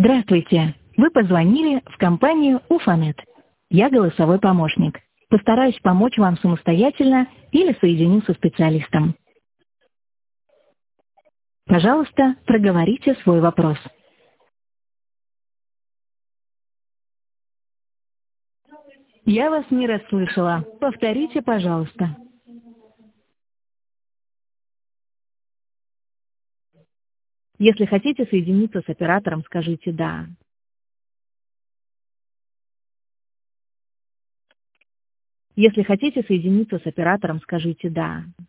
Здравствуйте! Вы позвонили в компанию Уфанет. Я голосовой помощник. Постараюсь помочь вам самостоятельно или соединю со специалистом. Пожалуйста, проговорите свой вопрос. Я вас не расслышала. Повторите, пожалуйста. Если хотите соединиться с оператором, скажите «да». Если хотите соединиться с оператором, скажите «да».